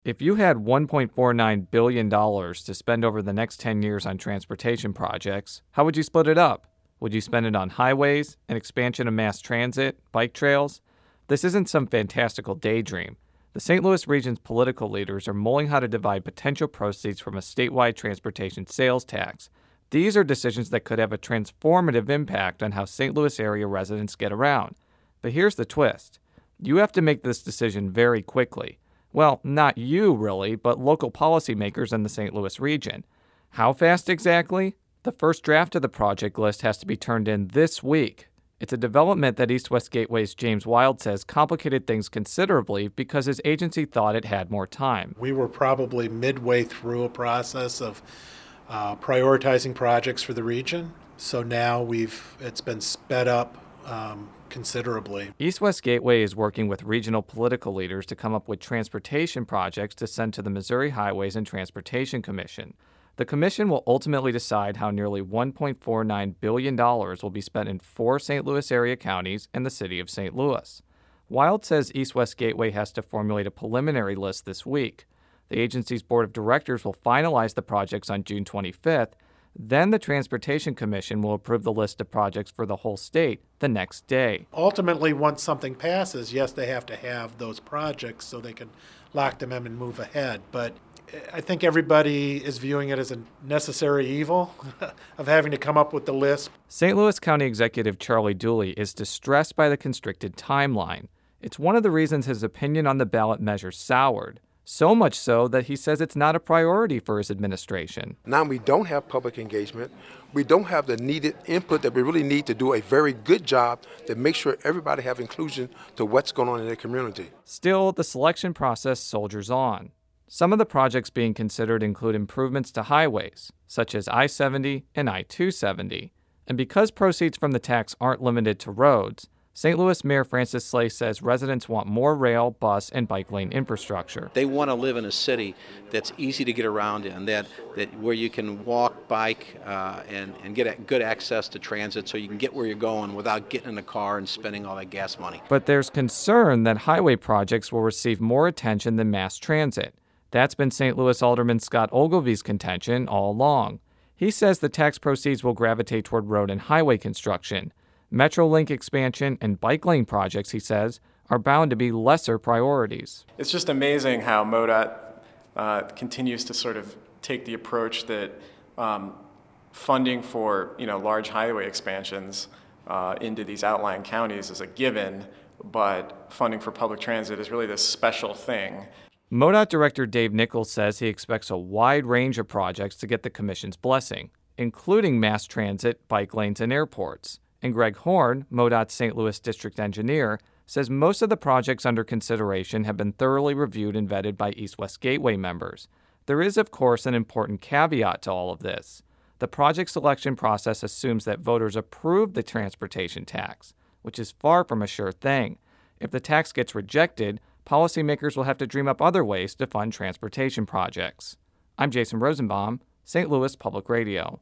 If you had $1.49 billion to spend over the next 10 years on transportation projects, how would you split it up? Would you spend it on highways, an expansion of mass transit, bike trails? This isn't some fantastical daydream. The St. Louis region's political leaders are mulling how to divide potential proceeds from a statewide transportation sales tax. These are decisions that could have a transformative impact on how St. Louis area residents get around. But here's the twist. You have to make this decision very quickly. Well, not you, really, but local policymakers in the St. Louis region. How fast exactly? The first draft of the project list has to be turned in this week. It's a development that East West Gateway's James Wild says complicated things considerably because his agency thought it had more time. We were probably midway through a process of prioritizing projects for the region, so now it's been sped up considerably. East West Gateway is working with regional political leaders to come up with transportation projects to send to the Missouri Highways and Transportation Commission. The commission will ultimately decide how nearly $1.49 billion will be spent in 4 St. Louis area counties and the city of St. Louis. Wild says East West Gateway has to formulate a preliminary list this week. The agency's board of directors will finalize the projects on June 25th. Then the Transportation Commission will approve the list of projects for the whole state the next day. Ultimately, once something passes, yes, they have to have those projects so they can lock them in and move ahead. But I think everybody is viewing it as a necessary evil of having to come up with the list. St. Louis County Executive Charlie Dooley is distressed by the constricted timeline. It's one of the reasons his opinion on the ballot measure soured. So much so that he says it's not a priority for his administration. Now we don't have public engagement. We don't have the needed input that we really need to do a very good job to make sure everybody have inclusion to what's going on in their community. Still, the selection process soldiers on. Some of the projects being considered include improvements to highways, such as I-70 and I-270. And because proceeds from the tax aren't limited to roads, St. Louis Mayor Francis Slay says residents want more rail, bus, and bike lane infrastructure. They want to live in a city that's easy to get around in, that where you can walk, bike, and get good access to transit so you can get where you're going without getting in a car and spending all that gas money. But there's concern that highway projects will receive more attention than mass transit. That's been St. Louis Alderman Scott Ogilvy's contention all along. He says the tax proceeds will gravitate toward road and highway construction. Metrolink expansion and bike lane projects, he says, are bound to be lesser priorities. It's just amazing how MoDOT continues to sort of take the approach that funding for large highway expansions into these outlying counties is a given, but funding for public transit is really this special thing. MoDOT Director Dave Nichols says he expects a wide range of projects to get the commission's blessing, including mass transit, bike lanes, and airports. And Greg Horn, MoDOT's St. Louis district engineer, says most of the projects under consideration have been thoroughly reviewed and vetted by East West Gateway members. There is, of course, an important caveat to all of this. The project selection process assumes that voters approve the transportation tax, which is far from a sure thing. If the tax gets rejected, policymakers will have to dream up other ways to fund transportation projects. I'm Jason Rosenbaum, St. Louis Public Radio.